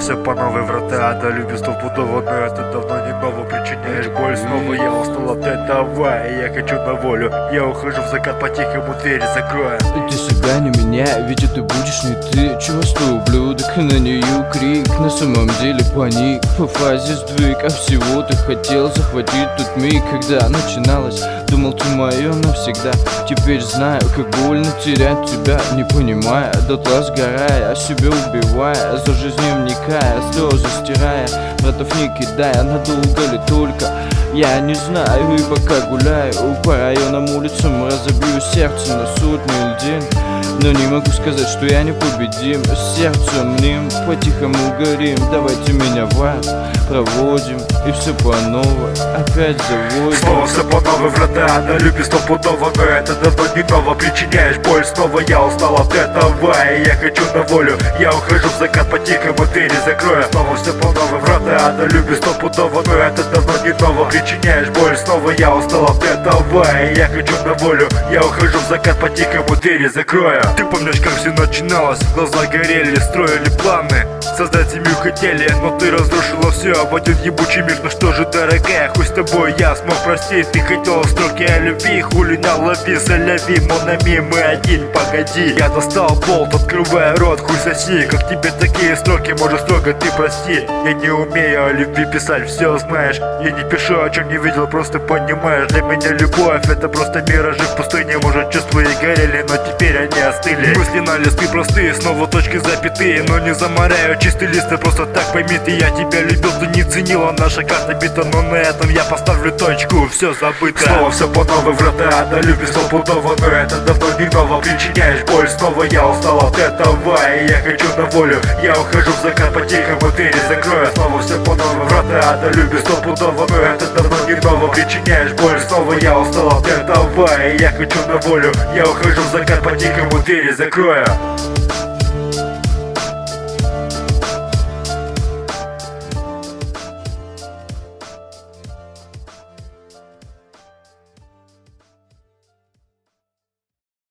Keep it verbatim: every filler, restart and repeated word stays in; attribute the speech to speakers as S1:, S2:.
S1: все по новой, врата ада, любишь стопудово, но это давно не ново. Причиняешь боль снова, я устал от этого, и я хочу на волю. Я ухожу в закат, по-тихому двери закрою.
S2: Ты себя не меняй, ведь это будешь не ты. Чувствую ублюдок, на нее крик. На самом деле паник, по фазе сдвиг. А всего ты хотел захватить тот миг, когда начиналось. Думал, ты мое навсегда. Теперь знаю, как больно терять тебя, не понимая, дотла сгорая, себя убивая, за жизнью вникая, слезы стирая, братов не кидая, надолго ли только, я не знаю. И пока гуляю по районам, улицам, разобью сердце на сотни льдин. Но не могу сказать, что я непобедим. Сердцем ним по-тихому горим. Давайте меня в ад проводим, и все по новой опять заводим.
S1: Снова все по новой, врата ада, любишь стопудово, но это давно не ново. Причиняешь боль снова, я устал от этого, и я хочу на волю. Я ухожу в закат, по-тихому двери закрою. Снова все по новой, врата ада, любишь стопудово, но это давно не ново. Причиняешь боль снова, я устал от этого, и я хочу на волю. Я ухожу в закат, по-тихому двери закрою. Ты помнишь, как все начиналось? Глаза горели, строили планы, создать семью хотели, но ты разрушила все в один ебучий мир. Ну что же, дорогая, хоть с тобой я смог простить. Ты хотела строки о любви, хули на лови, заляви, монами, мы один, погоди. Я достал болт, открывая рот, хуй соси. Как тебе такие строки, может строго ты прости. Я не умею о любви писать, все знаешь. Я не пишу, о чем не видел, просто понимаешь. Для меня любовь это просто миражи в пустыне. Может чувства и горели, но теперь они остыли. Мысли на листы простые, снова точки запятые, но не заморяю чистый лист, ты просто так пойми. Ты, я тебя любил, ты не ценила, наша карта бита, но на этом я поставлю точку, все забыто. Снова все по новой, врата ада, любишь стопудово, но это давно не ново. Причиняешь боль снова, я устал от этого, и я хочу на волю. Я ухожу в закат, по-тихому двери закрою. Снова все по новой, врата ада, любишь стопудово, но это давно не ново. Причиняешь боль снова, я устал от этого, и я хочу на волю. Я ухожу в закат, по-тихому двери закрою.